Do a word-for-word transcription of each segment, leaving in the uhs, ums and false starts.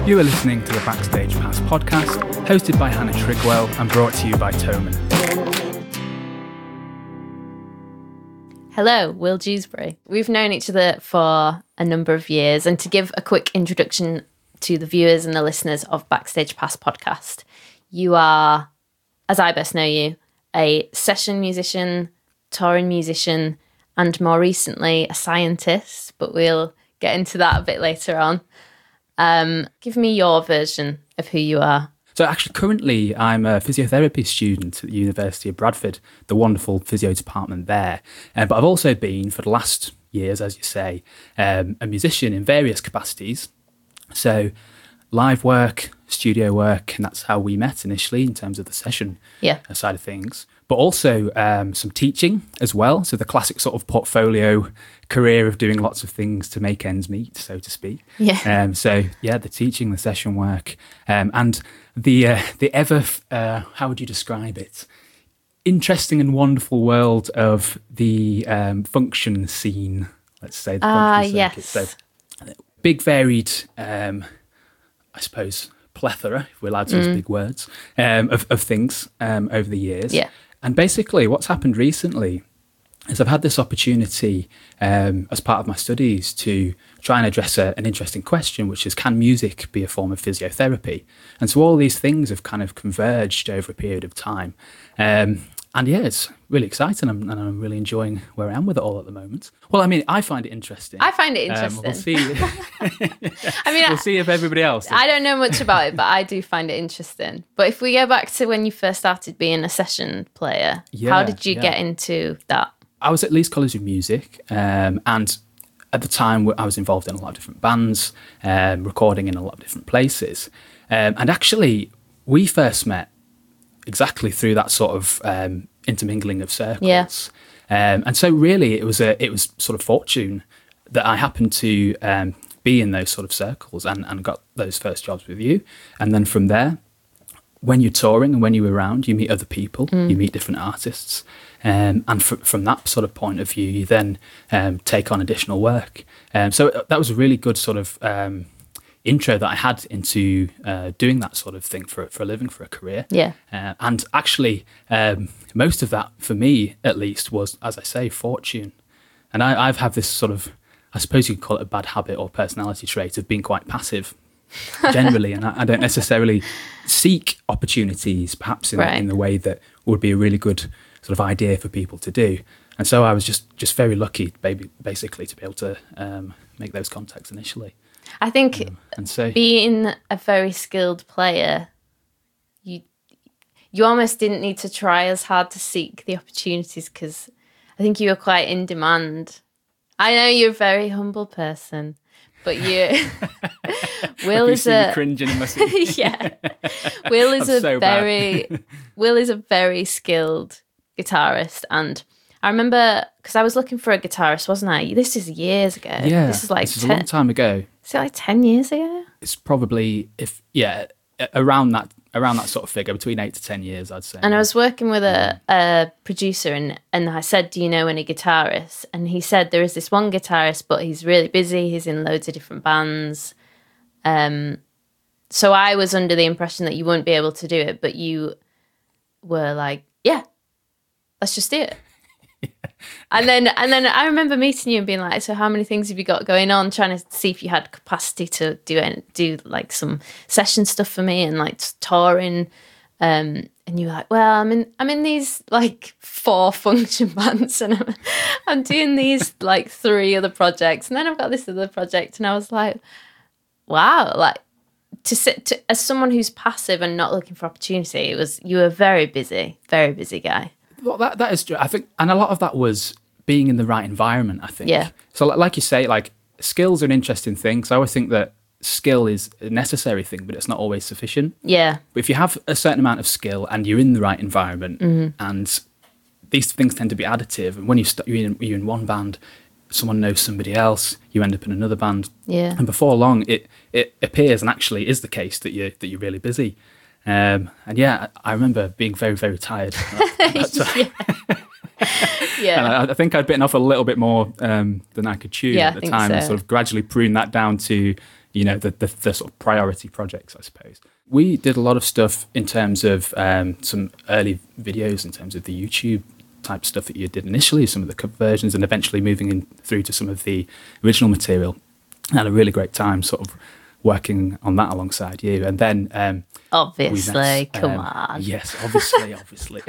You are listening to the Backstage Pass podcast, hosted by Hannah Trigwell and brought to you by Toman. Hello, Will Dewsbury. We've known each other for a number of years, and to give a quick introduction to the viewers and the listeners of Backstage Pass podcast, you are, as I best know you, a session musician, touring musician, and more recently a scientist, but we'll get into that a bit later on. Um, give me your version of who you are. So actually, currently, I'm a physiotherapy student at the University of Bradford, the wonderful physio department there. Uh, but I've also been, for the last years, as you say, um, a musician in various capacities. So live work, studio work, and that's how we met initially in terms of the session yeah. side of things. But also um, some teaching as well. So the classic sort of portfolio career of doing lots of things to make ends meet, so to speak. Yeah. Um, so yeah, the teaching, the session work, um, and the uh, the ever uh, how would you describe it? Interesting and wonderful world of the um, function scene. Let's say the Ah, function yes. circuit. So big, varied, um, I suppose, plethora, if we're allowed to use Mm. big words, um, of, of things um, over the years. Yeah. And basically what's happened recently is I've had this opportunity um, as part of my studies to try and address a, an interesting question, which is, can music be a form of physiotherapy? And so all these things have kind of converged over a period of time. Um, and yeah, it's really exciting, and I'm, and I'm really enjoying where I am with it all at the moment. Well, I mean, I find it interesting. I find it Um, interesting. we'll see. I mean, we'll see if everybody else does. I don't know much about it, but I do find it interesting. But if we go back to when you first started being a session player, Yeah, how did you yeah. get into that? I was at Leeds College of Music, um, and at the time I was involved in a lot of different bands, um, recording in a lot of different places. Um, and actually, we first met exactly through that sort of um, intermingling of circles. Yeah. Um, and so really, it was a it was sort of fortune that I happened to um, be in those sort of circles and, and got those first jobs with you. And then from there, when you're touring and when you're around, you meet other people, Mm. you meet different artists. Um, and fr- from that sort of point of view, you then um, take on additional work. Um, so that was a really good sort of um, intro that I had into uh, doing that sort of thing for, for a living, for a career. Yeah. Uh, and actually, um, most of that, for me at least, was, as I say, fortune. And I, I've had this sort of, I suppose you could call it a bad habit or personality trait of being quite passive generally. And I, I don't necessarily seek opportunities, perhaps in, Right. in the way that would be a really good sort of idea for people to do. And so I was just, just very lucky, baby, basically, to be able to um, make those contacts initially. I think Um, and so, being a very skilled player, you you almost didn't need to try as hard to seek the opportunities, because I think you were quite in demand. I know you're a very humble person, but you Will you is see me a cringing in my seat. yeah. Will is I'm a so bad. very Will is a very skilled guitarist, and I remember because I was looking for a guitarist, wasn't I? This is years ago. Yeah, this is like this is a ten, long time ago. is it like ten years ago? It's probably, if yeah, a- around that around that sort of figure, between eight to ten years, I'd say. And I was working with a, a producer, and, and I said, do you know any guitarists? And he said, there is this one guitarist, but he's really busy. He's in loads of different bands. Um, so I was under the impression that you wouldn't be able to do it, but you were like, yeah, let's just do it. And then and then I remember meeting you and being like, so how many things have you got going on? Trying to see if you had capacity to do it, do like some session stuff for me and like touring. Um, and you were like, well, I'm in I'm in these like four function bands, and I'm, I'm doing these like three other projects, and then I've got this other project. And I was like, wow, like to sit to, as someone who's passive and not looking for opportunity, it was you were a very busy, very busy guy. Well, that that is true. I think, and a lot of that was being in the right environment, I think. Yeah. So, like, like you say, like skills are an interesting thing. So I always think that skill is a necessary thing, but it's not always sufficient. Yeah. But if you have a certain amount of skill and you're in the right environment, Mm-hmm. and these things tend to be additive, and when you st- you're, in, you're in one band, someone knows somebody else, you end up in another band, Yeah. and before long, it it appears and actually is the case that you that you're really busy. Um, and yeah, I I remember being very very tired. At that time. Yeah. And I, I think I'd bitten off a little bit more um, than I could chew Yeah, at I the think time, and so. sort of gradually prune that down to, you know, the, the, the sort of priority projects, I suppose. We did a lot of stuff in terms of um, some early videos, in terms of the YouTube type stuff that you did initially, some of the cover versions, and eventually moving in through to some of the original material. I had a really great time sort of working on that alongside you. And then um, obviously, met, come um, on. Yes, obviously, obviously.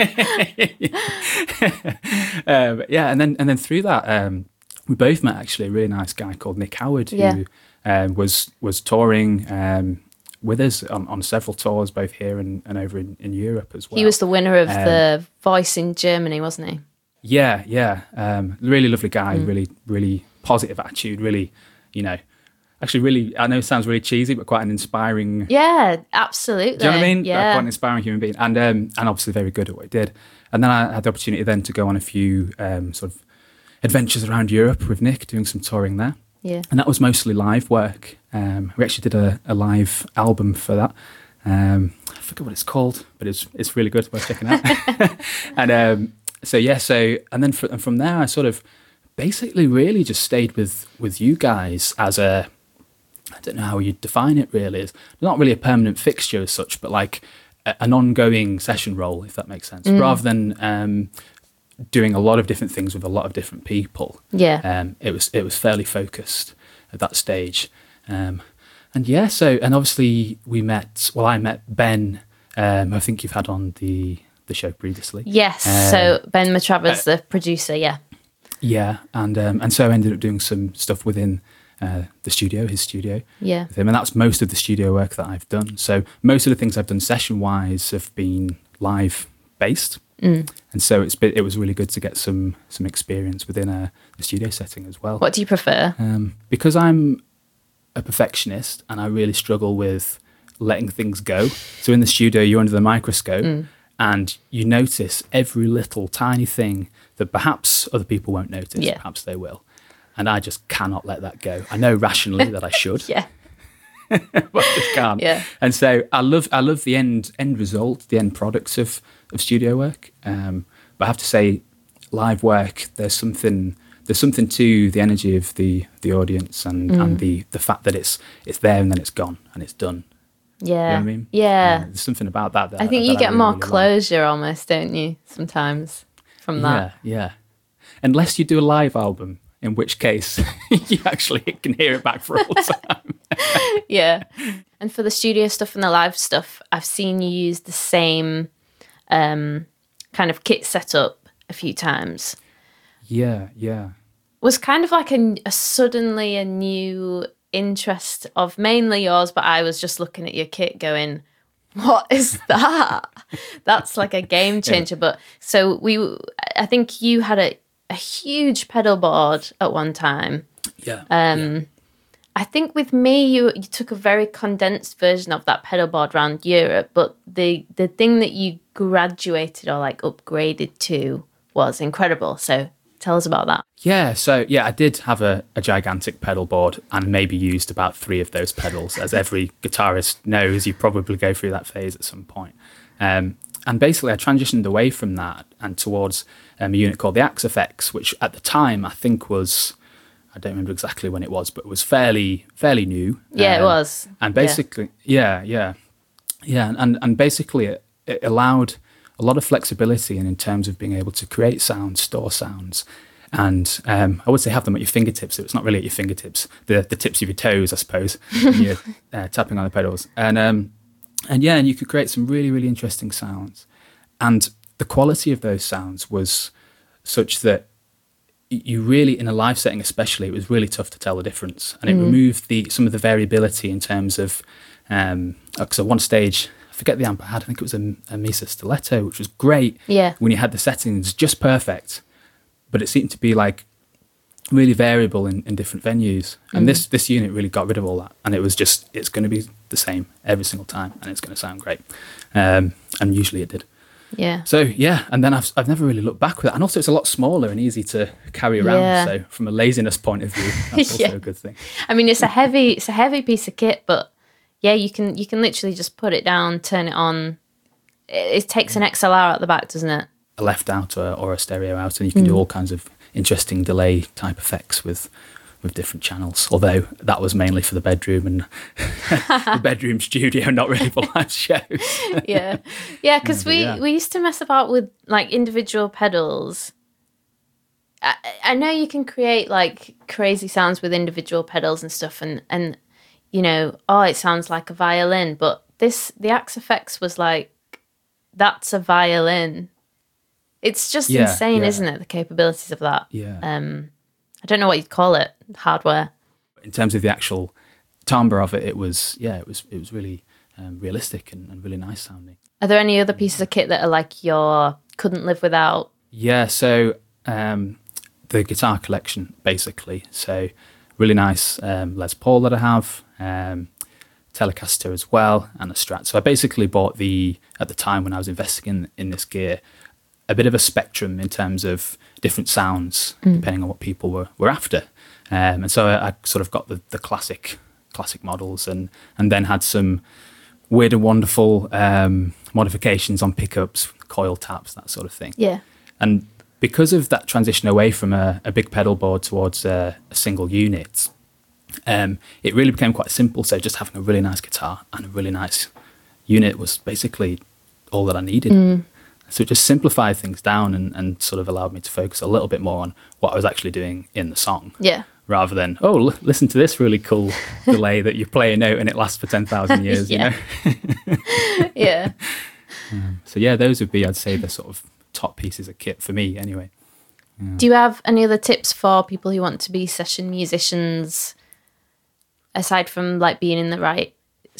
um, yeah, and then and then through that, um, we both met actually a really nice guy called Nick Howard, who Yeah. um, was was touring um, with us on, on several tours, both here and, and over in, in Europe as well. He was the winner of Um, the Voice in Germany, wasn't he? Yeah, yeah. Um, really lovely guy, Mm. really, really positive attitude, really, you know, actually really, I know it sounds really cheesy, but quite an inspiring, Yeah, absolutely. do you know what I mean? Yeah. Quite an inspiring human being. And um, and obviously very good at what he did. And then I had the opportunity then to go on a few um, sort of adventures around Europe with Nick, doing some touring there. Yeah. And that was mostly live work. Um, we actually did a, a live album for that. Um, I forget what it's called, but it's it's really good. Worth checking out. and um, so yeah, so and then fr- and from there, I sort of basically really just stayed with with you guys as a, I don't know how you'd define it really. It's not really a permanent fixture as such, but like a, an ongoing session role, if that makes sense, rather than um, doing a lot of different things with a lot of different people. Yeah. Um, it was it was fairly focused at that stage. Um, and yeah, so and obviously we met. Well, I met Ben. Um, I think you've had on the the show previously. Yes. Um, so Ben Matravis, the producer. Yeah. Yeah, and um, and so I ended up doing some stuff within uh, the studio, his studio, Yeah. with him, and that's most of the studio work that I've done. So most of the things I've done session wise have been live based, Mm. and so it's been, it was really good to get some some experience within a, a studio setting as well. What do you prefer? Um, because I'm a perfectionist and I really struggle with letting things go. So in the studio, you're under the microscope Mm. and you notice every little tiny thing that perhaps other people won't notice, Yeah. perhaps they will. And I just cannot let that go. I know rationally that I should, Yeah. but I just can't. Yeah. And so I love I love the end end result, the end products of, of studio work. Um, but I have to say, live work, there's something there's something to the energy of the the audience and, Mm. and the the fact that it's it's there and then it's gone and it's done. Yeah. You know what I mean? Yeah. Uh, there's something about that. that I think that you get really, more really like. closure almost, don't you? Sometimes from that. Yeah, yeah. Unless you do a live album, in which case you actually can hear it back for all time. Yeah. And for the studio stuff and the live stuff, I've seen you use the same um, kind of kit setup a few times. Yeah, yeah. Was kind of like a, a suddenly a new interest of mainly yours, but I was just looking at your kit going, what is that? That's like a game changer. But so we, I think you had a, a huge pedal board at one time. Yeah. Um, yeah. I think with me, you you took a very condensed version of that pedal board around Europe, but the the thing that you graduated or like upgraded to was incredible. So tell us about that. Yeah, so yeah, I did have a, a gigantic pedal board and maybe used about three of those pedals. As every guitarist knows, you probably go through that phase at some point. Um, and basically, I transitioned away from that and towards um, a unit called the Axe F X, which at the time I think was, I don't remember exactly when it was, but it was fairly fairly new. Yeah, Um, it was. And basically, yeah, yeah, yeah, and and basically it, it allowed a lot of flexibility in, in terms of being able to create sounds, store sounds, and um, I would say have them at your fingertips. So it's not really at your fingertips, the the tips of your toes, I suppose, when you're uh, tapping on the pedals. And um, and yeah, and you could create some really really interesting sounds, and the quality of those sounds was such that you really, in a live setting especially, it was really tough to tell the difference, and it Mm. removed the some of the variability in terms of. Um, so one stage, I forget the amp I had. I think it was a, a Mesa Stiletto, which was great. Yeah. When you had the settings just perfect, but it seemed to be like really variable in, in different venues. And Mm. this this unit really got rid of all that, and it was just it's going to be the same every single time, and it's going to sound great. Um, and usually it did. Yeah. So yeah, and then I've I've never really looked back with it, and also it's a lot smaller and easy to carry around. Yeah. So from a laziness point of view, that's also Yeah. a good thing. I mean, it's a heavy, it's a heavy piece of kit, but yeah, you can you can literally just put it down, turn it on. It, it takes an X L R at the back, doesn't it? A left out or, or a stereo out, and you can Mm. do all kinds of interesting delay type effects with with different channels. Although that was mainly for the bedroom and the bedroom studio, not really for live shows. yeah, yeah, because Yeah, we yeah. we used to mess about with like individual pedals. I, I know you can create like crazy sounds with individual pedals and stuff, and and you know, oh, it sounds like a violin, but this the Axe F X was like, that's a violin. It's just Yeah, insane, yeah. isn't it? The capabilities of that. Yeah. Um, I don't know what you'd call it, hardware. In terms of the actual timbre of it, it was yeah, it was it was really um, realistic and, and really nice sounding. Are there any other pieces of kit that are like your couldn't live without? Yeah, so um, the guitar collection basically. So really nice um, Les Paul that I have, um, Telecaster as well, and a Strat. So I basically bought the at the time when I was investing in in this gear, a bit of a spectrum in terms of different sounds depending on what people were, were after. Um, and so I, I sort of got the, the classic classic models and, and then had some weird and wonderful um, modifications on pickups, coil taps, that sort of thing. Yeah. And because of that transition away from a, a big pedal board towards a, a single unit, um, it really became quite simple. So just having a really nice guitar and a really nice unit was basically all that I needed. Mm. So it just simplified things down and, and sort of allowed me to focus a little bit more on what I was actually doing in the song. Yeah. Rather than, oh, l- listen to this really cool delay that you play a note and it lasts for ten thousand years, Yeah. you know? Yeah. Um, so yeah, those would be, I'd say, the sort of top pieces of kit for me anyway. Do you have any other tips for people who want to be session musicians, aside from like being in the right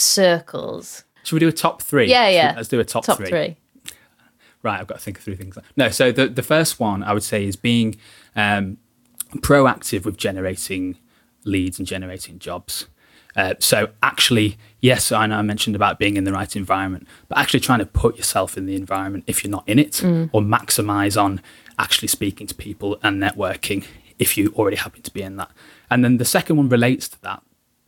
circles? Should we do a top three? Yeah, Should- yeah. Let's do a top, Top three. three. Right, I've got to think through things. No, so the, the first one I would say is being um, proactive with generating leads and generating jobs. Uh, so actually, yes, I know I mentioned about being in the right environment, but actually trying to put yourself in the environment if you're not in it, or maximize on actually speaking to people and networking if you already happen to be in that. And then the second one relates to that.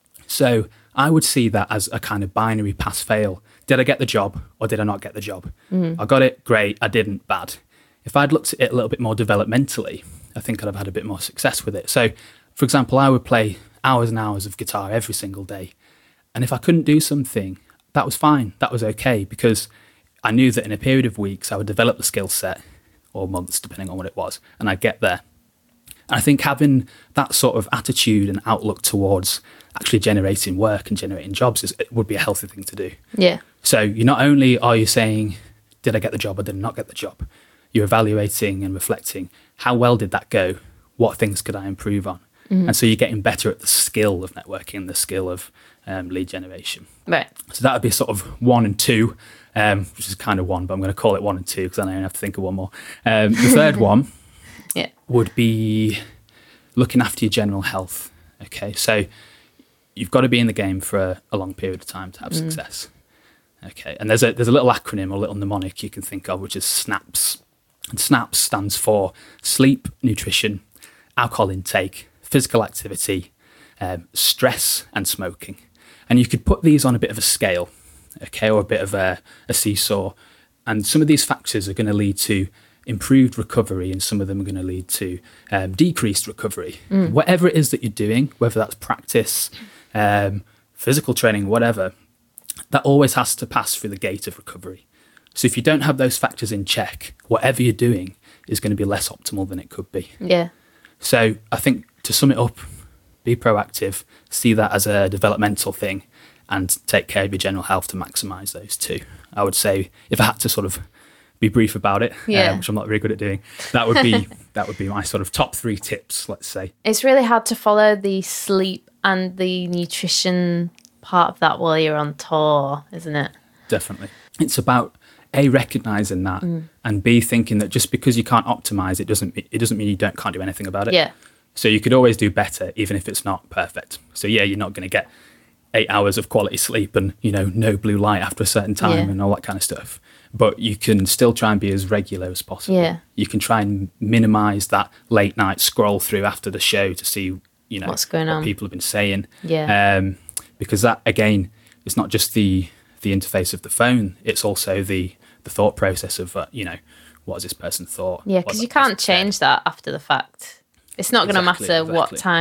So I would see that as a kind of binary pass fail. Did I get the job or did I not get the job? I got it, great. I didn't, bad. If I'd looked at it a little bit more developmentally, I think I'd have had a bit more success with it. So, for example, I would play hours and hours of guitar every single day. And if I couldn't do something, that was fine. That was okay, because I knew that in a period of weeks, I would develop the skill set, or months, depending on what it was, and I'd get there. And I think having that sort of attitude and outlook towards actually generating work and generating jobs is, it would be a healthy thing to do. Yeah. So you not only are you saying, did I get the job or did I not get the job? You're evaluating and reflecting, how well did that go? What things could I improve on? Mm-hmm. And so you're getting better at the skill of networking, the skill of um, lead generation. Right. So that would be sort of one and two, um, which is kind of one, but I'm going to call it one and two because then I don't have to think of one more. Um, the third one Yeah. would be looking after your general health. Okay, so you've got to be in the game for a, a long period of time to have success. Okay, and there's a there's a little acronym or a little mnemonic you can think of, which is SNAPS. And SNAPS stands for sleep, nutrition, alcohol intake, physical activity, um, stress, and smoking. And you could put these on a bit of a scale, okay, or a bit of a, a seesaw. And some of these factors are going to lead to improved recovery, and some of them are going to lead to um, decreased recovery. Mm. Whatever it is that you're doing, whether that's practice, um, physical training, whatever, that always has to pass through the gate of recovery. So if you don't have those factors in check, whatever you're doing is going to be less optimal than it could be. Yeah. So I think to sum it up, be proactive, see that as a developmental thing, and take care of your general health to maximise those two. I would say, if I had to sort of be brief about it, yeah. um, which I'm not very good at doing, that would be that would be my sort of top three tips, let's say. It's really hard to follow the sleep and the nutrition part of that while you're on tour, isn't it? Definitely. It's about A, recognising that, mm. and B, thinking that just because you can't optimise it doesn't it doesn't mean you don't can't do anything about it. Yeah. So you could always do better, even if it's not perfect. So yeah, you're not going to get eight hours of quality sleep and, you know, no blue light after a certain time yeah. and all that kind of stuff. But you can still try and be as regular as possible. Yeah. You can try and minimise that late night scroll through after the show to see, you know, what's going what on. people have been saying. Yeah. Um, because that, again, is not just the the interface of the phone. It's also the the thought process of, uh, you know, what has this person thought? Yeah, because you can't change that after the fact. It's not going to Exactly, matter exactly. what time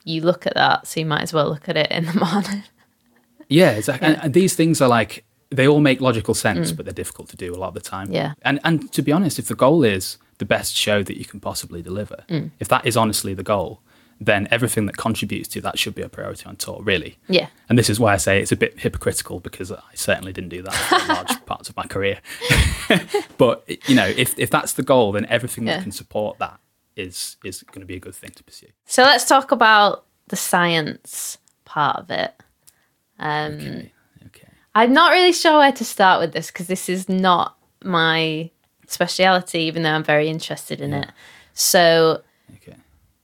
you look at that, so you might as well look at it in the morning. Yeah, exactly. Yeah. And, and these things are like, they all make logical sense, mm. but they're difficult to do a lot of the time. Yeah. And and to be honest, if the goal is the best show that you can possibly deliver, mm. if that is honestly the goal, then everything that contributes to that should be a priority on tour, really. Yeah. And this is why I say it's a bit hypocritical, because I certainly didn't do that for large parts of my career. But, you know, if, if that's the goal, then everything yeah. that can support that is is going to be a good thing to pursue. So let's talk about the science part of it. Um, okay. Okay. I'm not really sure where to start with this, because this is not my speciality, even though I'm very interested in yeah. it. So okay.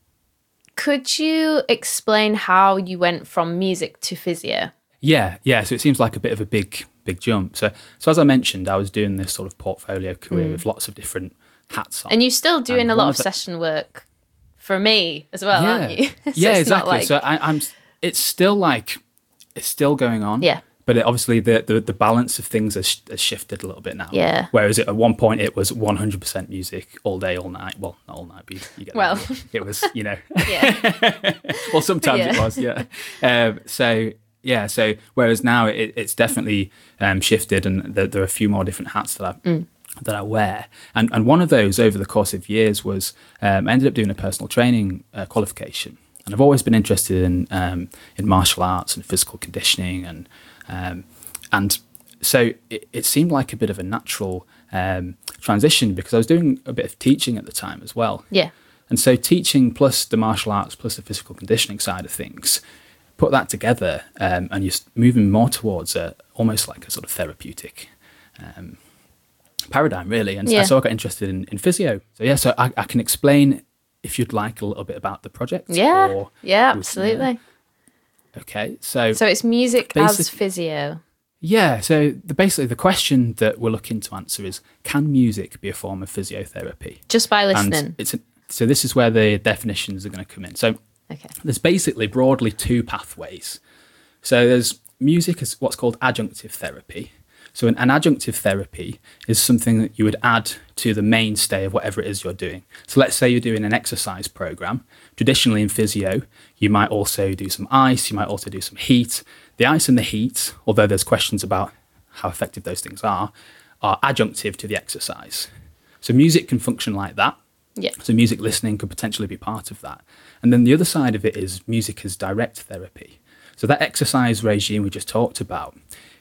Could you explain how you went from music to physio? Yeah, yeah. So it seems like a bit of a big, big jump. So, so as I mentioned, I was doing this sort of portfolio career mm. with lots of different hats on. And you're still doing and a lot of, of the... session work for me as well, yeah. aren't you? So yeah, exactly. Like... So I, I'm. It's still like, it's still going on. Yeah. But it, obviously the, the the balance of things has, has shifted a little bit now. Yeah. Whereas at one point it was one hundred percent music all day, all night. Well, not all night, but you, you get well, that. It was, you know. Yeah. Well, sometimes yeah. it was, yeah. Um, so, yeah, so whereas now it, it's definitely um, shifted, and there, there are a few more different hats that I mm. that I wear. And and one of those over the course of years was um, I ended up doing a personal training uh, qualification. And I've always been interested in um, in martial arts and physical conditioning, and um, and so it, it seemed like a bit of a natural um, transition, because I was doing a bit of teaching at the time as well. Yeah. And so teaching plus the martial arts plus the physical conditioning side of things, put that together, um, and you're moving more towards a, almost like a sort of therapeutic um, paradigm, really. And yeah. so I got interested in, in physio. So yeah, so I, I can explain, if you'd like, a little bit about the project. Yeah, or yeah, absolutely. Okay, so... So it's music as physio. Yeah, so the, basically the question that we're looking to answer is, can music be a form of physiotherapy? Just by listening? And it's a, so this is where the definitions are going to come in. So okay. There's basically broadly two pathways. So there's music as what's called adjunctive therapy. So an, an adjunctive therapy is something that you would add to the mainstay of whatever it is you're doing. So let's say you're doing an exercise program. Traditionally in physio, you might also do some ice, you might also do some heat. The ice and the heat, although there's questions about how effective those things are, are adjunctive to the exercise. So music can function like that. Yeah. So music listening could potentially be part of that. And then the other side of it is music as direct therapy. So that exercise regime we just talked about,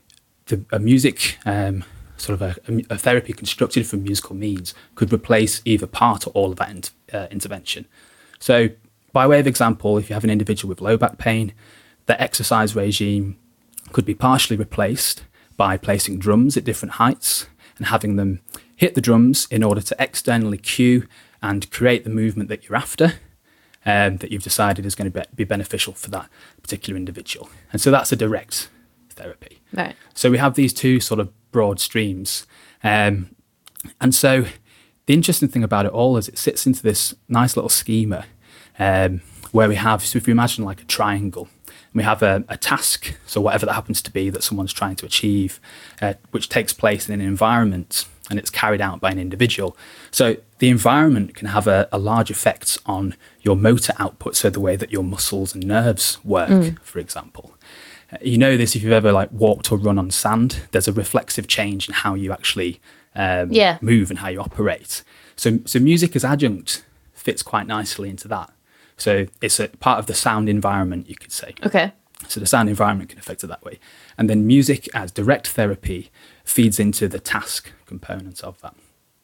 the a music, um, sort of a, a therapy constructed from musical means, could replace either part or all of that in, uh, intervention. So by way of example, if you have an individual with low back pain, the exercise regime could be partially replaced by placing drums at different heights and having them hit the drums in order to externally cue and create the movement that you're after, um, that you've decided is going to be, be beneficial for that particular individual. And so that's a direct therapy. Right. So we have these two sort of broad streams. Um, and so the interesting thing about it all is it sits into this nice little schema um, where we have, so if you imagine like a triangle, we have a, a task, so whatever that happens to be that someone's trying to achieve, uh, which takes place in an environment and it's carried out by an individual. So the environment can have a, a large effect on your motor output, so the way that your muscles and nerves work, mm. for example. Uh, you know this if you've ever like walked or run on sand, there's a reflexive change in how you actually um, yeah. move and how you operate. So, so music as adjunct fits quite nicely into that. So it's a part of the sound environment, you could say. Okay. So the sound environment can affect it that way. And then music as direct therapy feeds into the task components of that.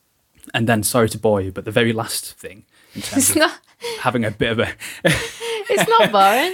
And then, sorry to bore you, but the very last thing, in terms it's of not... having a bit of a... It's not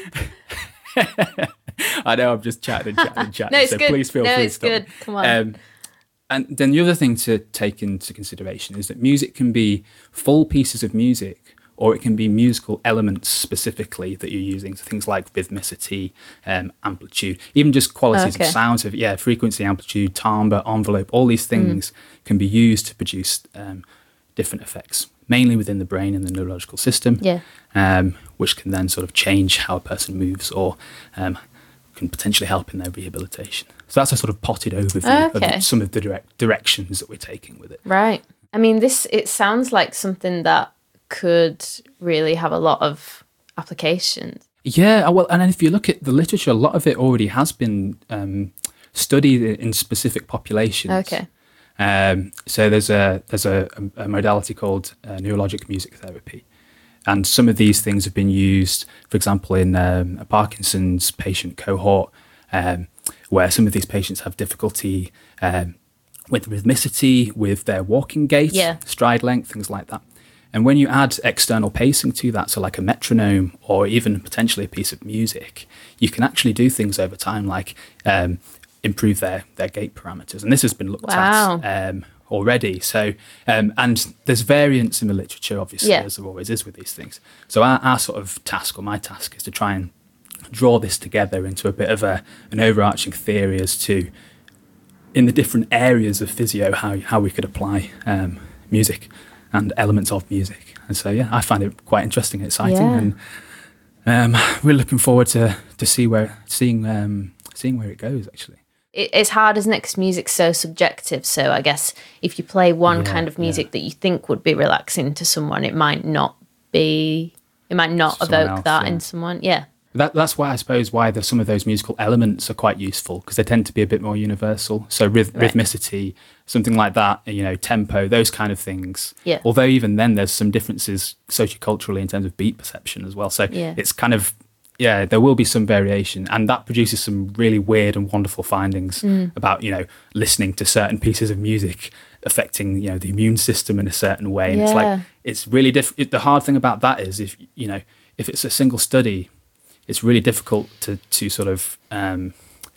boring. I know, I'm just chatting and chatting and chatting. No, it's so good. please feel no, free it's to stop. good. Come on. Um, and then the other thing to take into consideration is that music can be full pieces of music, or it can be musical elements specifically that you're using. So things like rhythmicity, um, amplitude, even just qualities okay. of sound. So yeah, frequency, amplitude, timbre, envelope, all these things mm. can be used to produce um, different effects, mainly within the brain and the neurological system, yeah. um, which can then sort of change how a person moves, or um, can potentially help in their rehabilitation. So that's a sort of potted overview okay. of some of the direct directions that we're taking with it. Right. I mean, this, it sounds like something that could really have a lot of applications. Yeah, well, and then if you look at the literature, a lot of it already has been um, studied in specific populations. Okay. Um, so there's a there's a, a modality called uh, neurologic music therapy, and some of these things have been used, for example, in um, a Parkinson's patient cohort, um, where some of these patients have difficulty um, with rhythmicity, with their walking gait, Yeah. stride length, things like that. And when you add external pacing to that, so like a metronome or even potentially a piece of music, you can actually do things over time, like um, improve their their gait parameters. And this has been looked Wow. at um, already. So, um, and there's variance in the literature, obviously, Yeah. as there always is with these things. So our, our sort of task, or my task, is to try and draw this together into a bit of a an overarching theory as to, in the different areas of physio, how how we could apply um, music and elements of music. And so, yeah, I find it quite interesting and exciting, Yeah. and um, we're looking forward to to see where seeing um, seeing where it goes. Actually, It, it's hard, isn't it? Because music's so subjective. So I guess if you play one Yeah, kind of music yeah. that you think would be relaxing to someone, it might not be. It might not To someone evoke else, that yeah. in someone. Yeah. that that's why I suppose why the, some of those musical elements are quite useful, because they tend to be a bit more universal. So ryth- Right. rhythmicity, something like that, you know, tempo, those kind of things. Yeah. Although even then, there's some differences socioculturally in terms of beat perception as well. So Yeah. it's kind of, yeah, there will be some variation, and that produces some really weird and wonderful findings Mm. about, you know, listening to certain pieces of music affecting, you know, the immune system in a certain way. And it's Yeah. like, it's really difficult. The hard thing about that is, if, you know, if it's a single study, it's really difficult to to sort of um,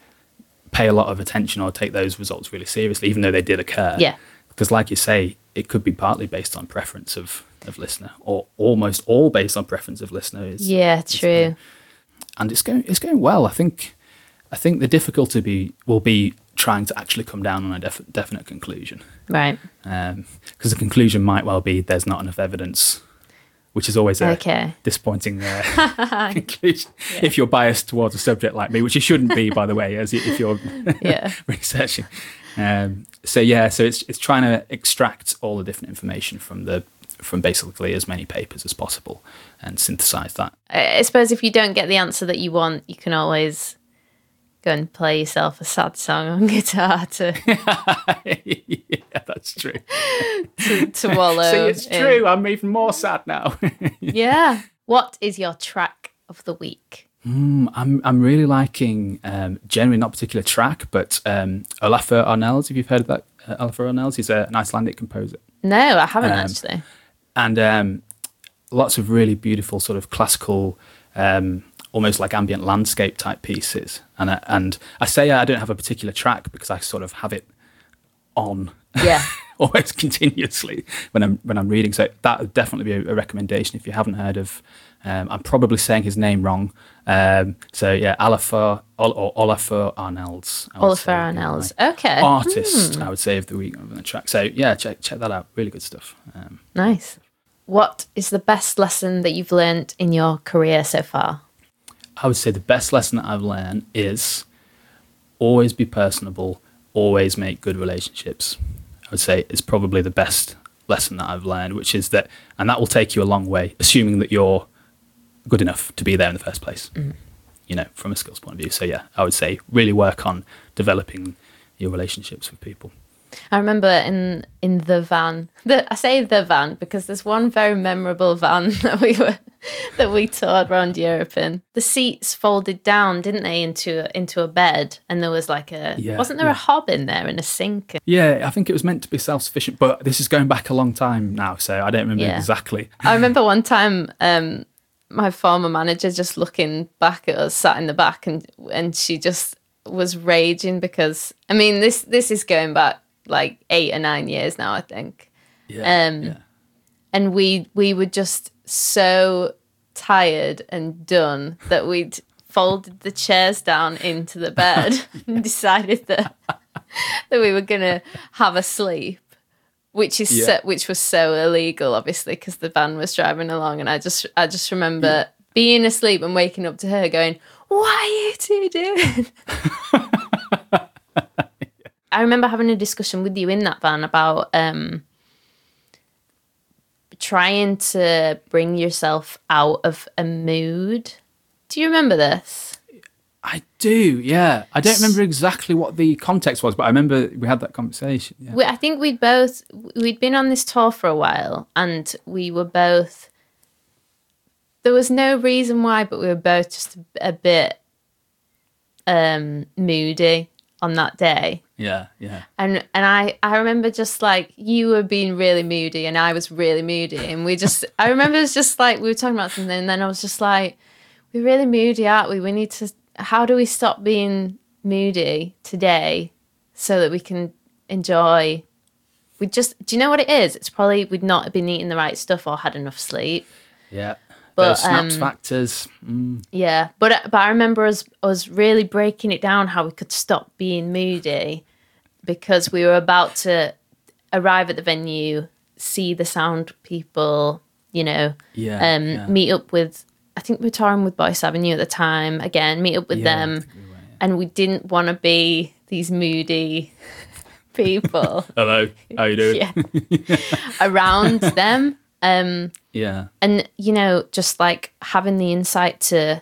pay a lot of attention or take those results really seriously, even though they did occur. Yeah. Because, like you say, it could be partly based on preference of, of listener, or almost all based on preference of listener. Is, Yeah. is- True. and it's going it's going well. I think I think the difficulty be will be trying to actually come down on a def- definite conclusion, Right. because the conclusion might well be there's not enough evidence, which is always a Okay. disappointing uh, conclusion if you're biased towards a subject like me, which you shouldn't be, by the way, as if you're Yeah. researching. Um, so yeah, so it's it's trying to extract all the different information from the from basically as many papers as possible and synthesize that. I I suppose if you don't get the answer that you want, you can always go and play yourself a sad song on guitar to Yeah, that's true. to, to wallow. See, it's in. true. I'm even more sad now. Yeah. What is your track of the week? Mm, I'm I'm really liking um, generally not a particular track, but um, Olafur Arnalds. If you've heard of that, uh, Olafur Arnalds, he's a, an Icelandic composer, No, I haven't Um, actually. and um, lots of really beautiful sort of classical, um, almost like ambient landscape type pieces. And I, and I say I don't have a particular track because I sort of have it on Yeah. almost continuously when I'm when I'm reading. So that would definitely be a, a recommendation if you haven't heard of. Um, I'm probably saying his name wrong. Um, so yeah, Olafur Ol- or Olafur Arnalds. I would Olafur say, would be Arnalds. my Okay. Artist, I would say, of the week on the track. So yeah, check check that out. Really good stuff. Um, Nice. What is the best lesson that you've learnt in your career so far? I would say the best lesson that I've learned is always be personable, always make good relationships. I would say it's probably the best lesson that I've learned, which is that, and that will take you a long way, assuming that you're good enough to be there in the first place, you know, from a skills point of view. So yeah, I would say really work on developing your relationships with people. I remember in in the van. The, I say the van because there's one very memorable van that we were that we toured around Europe in. The seats folded down, didn't they, into into a bed, and there was like a Yeah, wasn't there yeah. a hob in there and a sink? Yeah, I think it was meant to be self-sufficient, but this is going back a long time now, so I don't remember Yeah. exactly. I remember one time um, my former manager just looking back at us, sat in the back, and and she just was raging because I mean this this is going back like eight or nine years now, I think. Yeah, Um, yeah. And we we were just so tired and done that we'd folded the chairs down into the bed and decided that that we were gonna have a sleep, which is Yeah. so, which was so illegal, obviously, because the van was driving along, and I just I just remember being asleep and waking up to her going, "What are you two doing?" I remember having a discussion with you in that van about um, trying to bring yourself out of a mood Do you remember this? I do, yeah. I don't remember exactly what the context was, but I remember we had that conversation. Yeah. We, I think we'd both, we'd been on this tour for a while and we were both, there was no reason why, but we were both just a, a bit um, moody on that day. Yeah, yeah. And and I, I remember just like you were being really moody and I was really moody. And we just, I remember it was just like we were talking about something and then I was just like, we're really moody, aren't we? We need to, how do we stop being moody today so that we can enjoy? We just, do you know what it is? It's probably we'd not been eating the right stuff or had enough sleep. Yeah. But Those snaps um, factors. Mm. Yeah, but but I remember us us really breaking it down how we could stop being moody because we were about to arrive at the venue, see the sound people, you know, Yeah, um, yeah. meet up with. I think we were touring with Boyce Avenue at the time. Again, meet up with Yeah, I them, think we were, yeah. and we didn't want to be these moody people. Hello, how you doing? Yeah, around them. Um, Yeah. and you know, just like having the insight to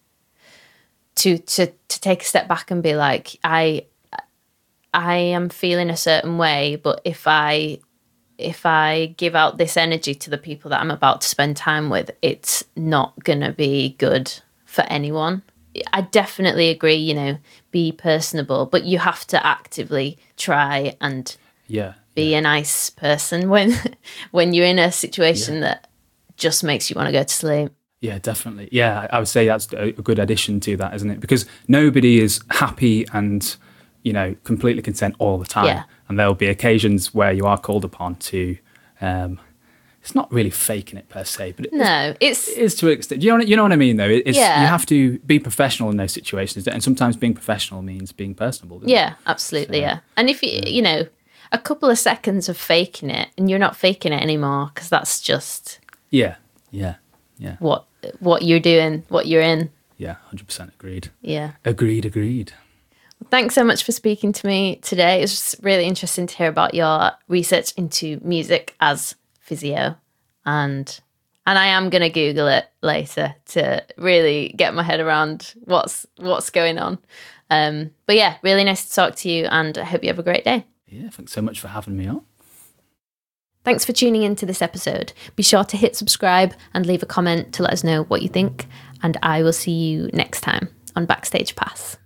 to to to take a step back and be like, I I am feeling a certain way, but if I if I give out this energy to the people that I'm about to spend time with, it's not gonna be good for anyone. I definitely agree, you know, be personable, but you have to actively try and Yeah. be a nice person when when you're in a situation yeah. that just makes you want to go to sleep. Yeah, definitely. Yeah, I would say that's a good addition to that, isn't it? Because nobody is happy and, you know, completely content all the time. Yeah. And there'll be occasions where you are called upon to, um, it's not really faking it per se, but it no, is, it's it is to an extent. You know, you know what I mean, though? It's, yeah. You have to be professional in those situations. And sometimes being professional means being personable. Yeah, it? absolutely, so, yeah. And if you, yeah. you know, a couple of seconds of faking it and you're not faking it anymore because that's just... Yeah, yeah, yeah. What what you're doing, what you're in. Yeah, one hundred percent agreed. Yeah. Agreed, agreed. Well, thanks so much for speaking to me today. It was just really interesting to hear about your research into music as physio. And and I am going to Google it later to really get my head around what's what's going on. Um, but yeah, really nice to talk to you and I hope you have a great day. Yeah, thanks so much for having me on. Thanks for tuning into this episode. Be sure to hit subscribe and leave a comment to let us know what you think. And I will see you next time on Backstage Pass.